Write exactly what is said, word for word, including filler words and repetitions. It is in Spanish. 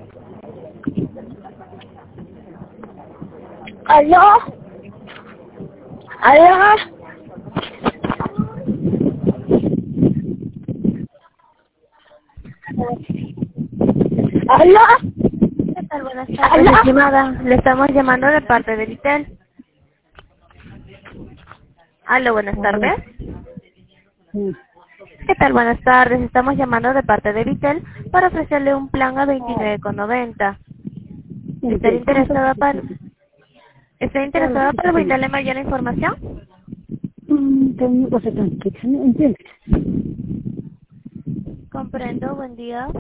¿Aló? ¿Aló? ¿Aló? ¿Qué tal? Buenas tardes, ¿Aló? estimada. Le estamos llamando de parte de Vitel. Aló, buenas tardes. Sí. ¿Qué tal? Buenas tardes. Estamos llamando de parte de Vitel para ofrecerle un plan a veintinueve con noventa. ¿Estaría interesada para, ¿Está interesada para brindarle mayor información? Tengo una cosa tan que no entiendes. Comprendo. Buen día.